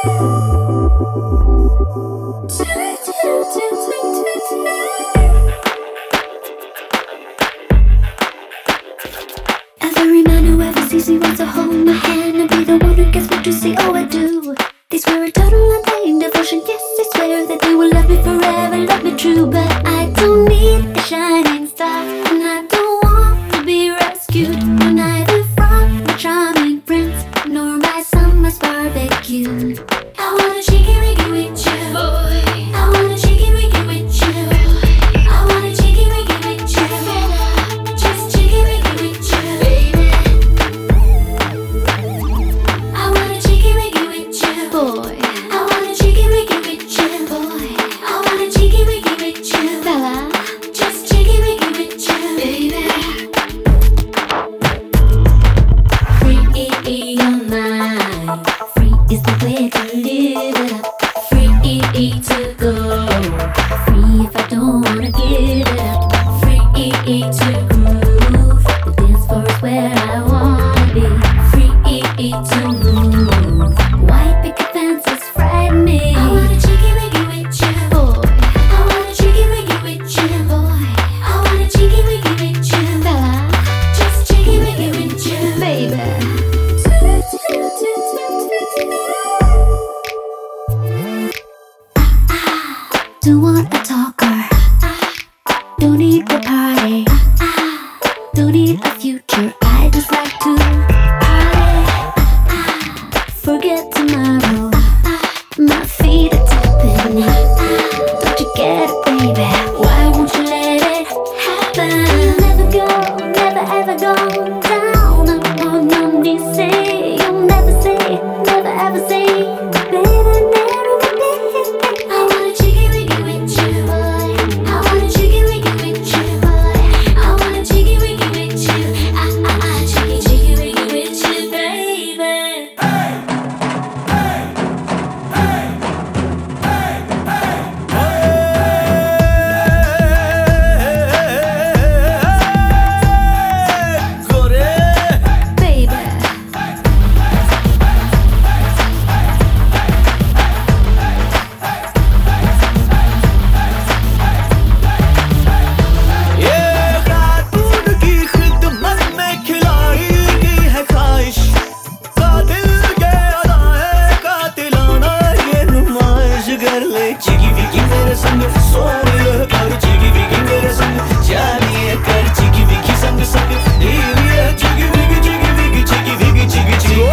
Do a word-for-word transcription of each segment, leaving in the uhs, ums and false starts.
Every man who ever sees me wants to hold my hand and be the one who gets me to see all I do. They swear a total undying devotion. Yes, they swear that they will love me forever, love me true. But I don't need a shining star, and I don't want to be rescued. No, neither from my charming prince nor my summer's barbecue. I wanna cheeky wiggy with you, boy. I wanna cheeky wiggy with you, boy. I wanna cheeky wiggy with you, just cheeky wiggy with you, baby. I wanna cheeky wiggy with you, boy. I wanna cheeky wiggy with you, boy. I wanna cheeky wiggy with you, fella. Just cheeky wiggy with you, baby. Free your mind. Free is the way to live it up. Free to go. Free if I don't wanna give it up. Free to groove. The dance floor is where I wanna be. Free to move. White picket fences frighten me. I wanna cheeky wiggy with you, boy. I wanna cheeky wiggy with you, boy. I wanna cheeky wiggy with you, fella. Just cheeky wiggy with you, baby. Don't want a talker. Don't need a party. Don't need a future. I just like to party. Forget tomorrow. My feet are tapping. Don't you get it, baby? Why won't you let it happen? You'll never go, never ever go down on your knees. Say you'll never say, never ever say, baby, never be. I wanna cheeky wiggy with you, boy. I wanna cheeky wiggy with you, boy. I wanna cheeky wiggy with you. I, I, I cheeky cheeky wiggy with you, baby. Jiggy wiggy mere sang sohniye kar jiggy wiggy mere sang jaliye kar jiggy wiggy sang sang liye jiggy wiggy jiggy wiggy jiggy wiggy jiggy jiggy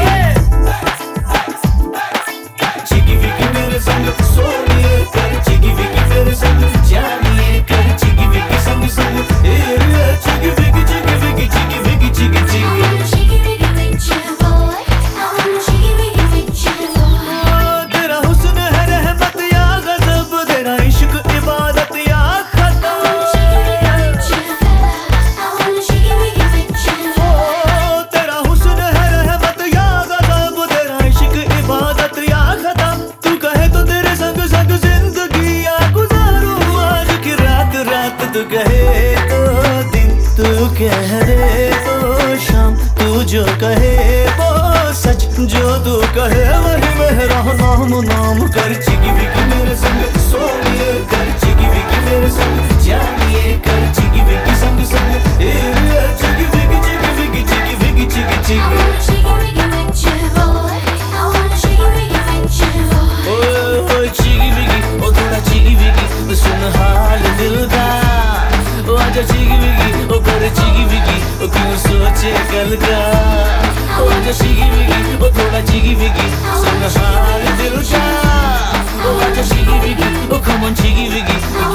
jiggy wiggy mere sang sohniye kar jiggy wiggy mere sang jaliye kar jiggy wiggy sang sang liye jiggy wiggy jiggy wiggy jiggy wiggy jiggy jiggy. I wanna cheeky wiggy with you, boy. I wanna cheeky wiggy with you, boy. तेरा हुस्न है रहमत या गज़ब, तेरा इश्क इबादत या खता. I wanna cheeky wiggy with you, ओ तेरा हुस्न है रहमत या गज़ब, तेरा इश्क इबादत या खता. तू कहे तो तेरे संग संग जिंदगी या गुजारूं आज की रात रात. तू कहे तो दिन, तू कह दे तो शाम. तू जो कहे वो सच, जो तू कहे वही मेरा नाम नाम कर. जिगी विगी मेरे संग सोनिए कर जिगी विगी मेरे संग जानिए कर जिगी विगी संग संग ए जिगी विगी जिगी विगी जिगी विगी जिगी I जिगी. wanna cheeky wiggy with you, boy. I wanna cheeky wiggy with you, boy. ओए ओए जिगी विगी ओ थोड़ा जिगी विगी सुन हाल दिल का. ओ आजा जिगी विगी ओ कर जिगी विगी ओ क्यों सोचे कल का. ओ आजा जिगी विगी ओ थोड़ा जिगी विगी सुन हाल दिल का. ओ आजा जिगी विगी ओ come on जिगी विगी